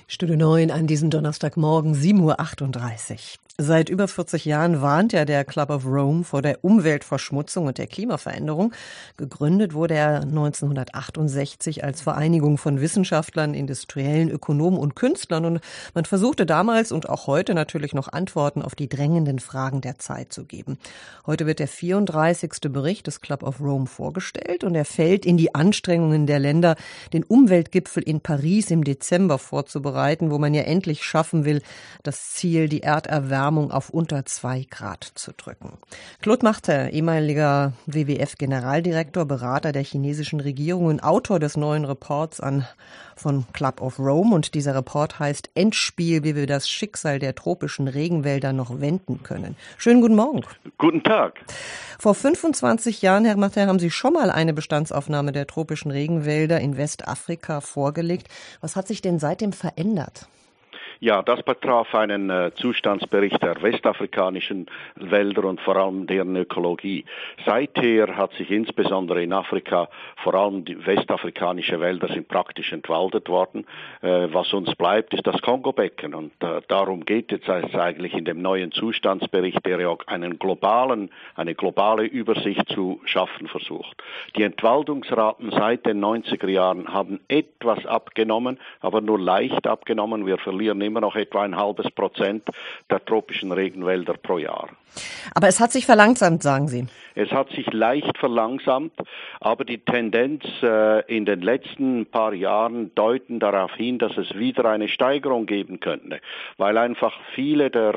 Studio 9 an diesem Donnerstagmorgen, 7:38 Uhr. Seit über 40 Jahren warnt ja der Club of Rome vor der Umweltverschmutzung und der Klimaveränderung. Gegründet wurde er 1968 als Vereinigung von Wissenschaftlern, Industriellen, Ökonomen und Künstlern. Und man versuchte damals und auch heute natürlich noch Antworten auf die drängenden Fragen der Zeit zu geben. Heute wird der 34. Bericht des Club of Rome vorgestellt und er fällt in die Anstrengungen der Länder, den Umweltgipfel in Paris im Dezember vorzubereiten, wo man ja endlich schaffen will, das Ziel, die Erderwärmung auf unter 2 Grad zu drücken. Claude Martin, ehemaliger WWF-Generaldirektor, Berater der chinesischen Regierung und Autor des neuen Reports von Club of Rome. Und dieser Report heißt Endspiel, wie wir das Schicksal der tropischen Regenwälder noch wenden können. Schönen guten Morgen. Guten Tag. Vor 25 Jahren, Herr Martin, haben Sie schon mal eine Bestandsaufnahme der tropischen Regenwälder in Westafrika vorgelegt. Was hat sich denn seitdem verändert? Ja, das betraf einen Zustandsbericht der westafrikanischen Wälder und vor allem deren Ökologie. Seither hat sich insbesondere in Afrika, vor allem die westafrikanische Wälder sind praktisch entwaldet worden. Was uns bleibt, ist das Kongo-Becken und darum geht es eigentlich in dem neuen Zustandsbericht, der ja eine globale Übersicht zu schaffen versucht. Die Entwaldungsraten seit den 90er Jahren haben etwas abgenommen, aber nur leicht abgenommen. Wir verlieren immer noch etwa 0,5% der tropischen Regenwälder pro Jahr. Aber es hat sich verlangsamt, sagen Sie. Es hat sich leicht verlangsamt, aber die Tendenz in den letzten paar Jahren deuten darauf hin, dass es wieder eine Steigerung geben könnte, weil einfach viele der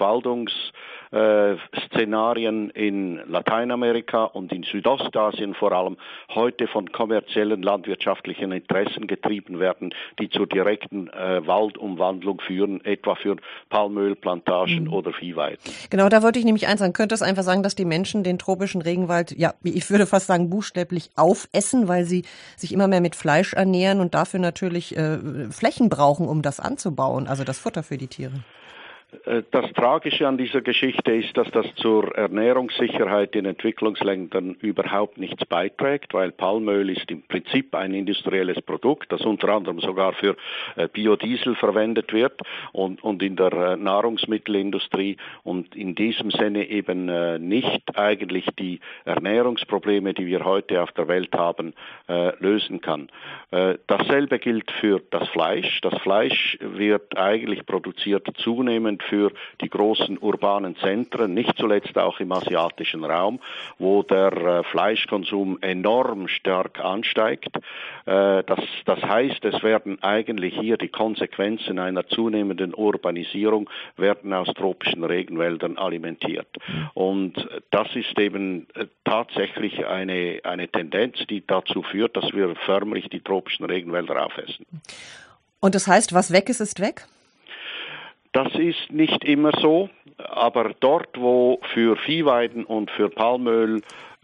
Entwaldungsszenarien in Lateinamerika und in Südostasien vor allem heute von kommerziellen landwirtschaftlichen Interessen getrieben werden, die zur direkten Waldumwandlung führen, etwa für Palmölplantagen oder Viehweiden. Genau, da wollte ich nämlich eins sagen. Könnte es einfach sagen, dass die Menschen den tropischen Regenwald, ja, ich würde fast sagen, buchstäblich aufessen, weil sie sich immer mehr mit Fleisch ernähren und dafür natürlich Flächen brauchen, um das anzubauen, also das Futter für die Tiere? Das Tragische an dieser Geschichte ist, dass das zur Ernährungssicherheit in Entwicklungsländern überhaupt nichts beiträgt, weil Palmöl ist im Prinzip ein industrielles Produkt, das unter anderem sogar für Biodiesel verwendet wird und in der Nahrungsmittelindustrie und in diesem Sinne eben nicht eigentlich die Ernährungsprobleme, die wir heute auf der Welt haben, lösen kann. Dasselbe gilt für das Fleisch. Das Fleisch wird eigentlich produziert zunehmend für die großen urbanen Zentren, nicht zuletzt auch im asiatischen Raum, wo der Fleischkonsum enorm stark ansteigt. Das heißt, es werden eigentlich hier die Konsequenzen einer zunehmenden Urbanisierung werden aus tropischen Regenwäldern alimentiert. Und das ist eben tatsächlich eine Tendenz, die dazu führt, dass wir förmlich die tropischen Regenwälder aufessen. Und das heißt, was weg ist, ist weg? Das ist nicht immer so, aber dort, wo für Viehweiden und für Palmöl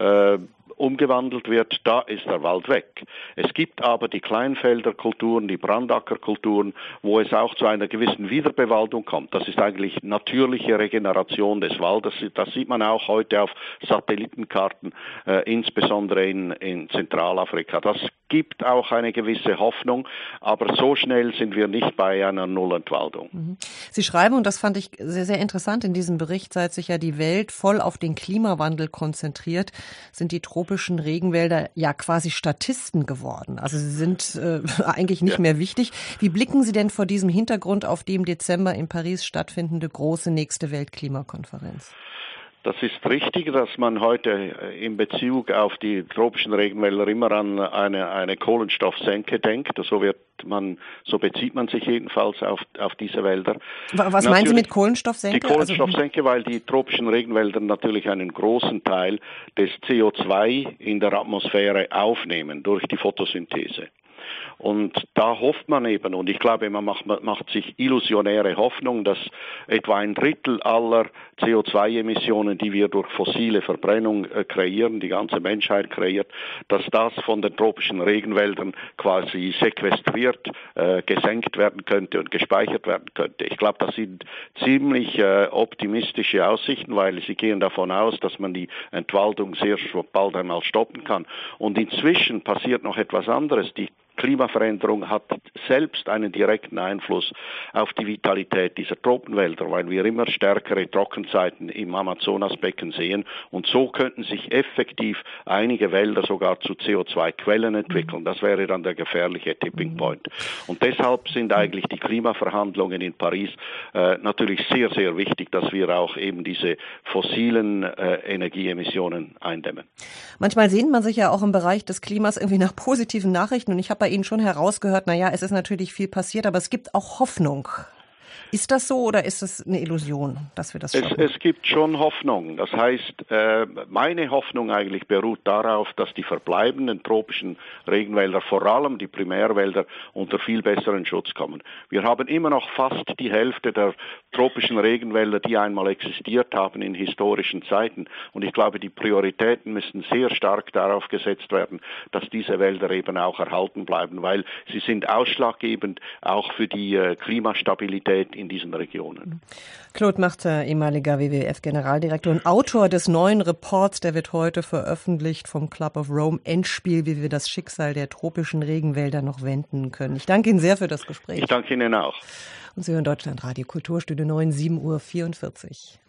umgewandelt wird, da ist der Wald weg. Es gibt aber die Kleinfelderkulturen, die Brandackerkulturen, wo es auch zu einer gewissen Wiederbewaldung kommt. Das ist eigentlich natürliche Regeneration des Waldes. Das sieht man auch heute auf Satellitenkarten, insbesondere in Zentralafrika. Das gibt auch eine gewisse Hoffnung, aber so schnell sind wir nicht bei einer Nullentwaldung. Sie schreiben, und das fand ich sehr, sehr interessant in diesem Bericht, seit sich ja die Welt voll auf den Klimawandel konzentriert, sind die tropischen Regenwälder ja quasi Statisten geworden. Also sie sind eigentlich nicht mehr wichtig. Wie blicken Sie denn vor diesem Hintergrund auf die im Dezember in Paris stattfindende große nächste Weltklimakonferenz? Das ist richtig, dass man heute in Bezug auf die tropischen Regenwälder immer an eine Kohlenstoffsenke denkt. So bezieht man sich jedenfalls auf diese Wälder. Was meinen Sie mit Kohlenstoffsenke? Die Kohlenstoffsenke, weil die tropischen Regenwälder natürlich einen großen Teil des CO2 in der Atmosphäre aufnehmen durch die Photosynthese. Und da hofft man eben, und ich glaube, man macht sich illusionäre Hoffnung, dass etwa 1/3 aller CO2-Emissionen, die wir durch fossile Verbrennung kreieren, die ganze Menschheit kreiert, dass das von den tropischen Regenwäldern quasi sequestriert, gesenkt werden könnte und gespeichert werden könnte. Ich glaube, das sind ziemlich optimistische Aussichten, weil sie gehen davon aus, dass man die Entwaldung sehr bald einmal stoppen kann. Und inzwischen passiert noch etwas anderes. Die Klimaveränderung hat selbst einen direkten Einfluss auf die Vitalität dieser Tropenwälder, weil wir immer stärkere Trockenzeiten im Amazonasbecken sehen und so könnten sich effektiv einige Wälder sogar zu CO2-Quellen entwickeln. Das wäre dann der gefährliche Tipping Point. Und deshalb sind eigentlich die Klimaverhandlungen in Paris natürlich sehr, sehr wichtig, dass wir auch eben diese fossilen Energieemissionen eindämmen. Manchmal sehnt man sich ja auch im Bereich des Klimas irgendwie nach positiven Nachrichten und ich habe bei Ihnen schon herausgehört, es ist natürlich viel passiert, aber es gibt auch Hoffnung. Ist das so oder ist es eine Illusion, dass wir das schaffen? Es gibt schon Hoffnung. Das heißt, meine Hoffnung eigentlich beruht darauf, dass die verbleibenden tropischen Regenwälder, vor allem die Primärwälder, unter viel besseren Schutz kommen. Wir haben immer noch fast die Hälfte der tropischen Regenwälder, die einmal existiert haben in historischen Zeiten. Und ich glaube, die Prioritäten müssen sehr stark darauf gesetzt werden, dass diese Wälder eben auch erhalten bleiben, weil sie sind ausschlaggebend auch für die Klimastabilität in diesen Regionen. Claude Martin, ehemaliger WWF-Generaldirektor und Autor des neuen Reports, der wird heute veröffentlicht vom Club of Rome, Endspiel, wie wir das Schicksal der tropischen Regenwälder noch wenden können. Ich danke Ihnen sehr für das Gespräch. Ich danke Ihnen auch. Und Sie hören Deutschlandradio Kulturstudio 9, 7:44 Uhr.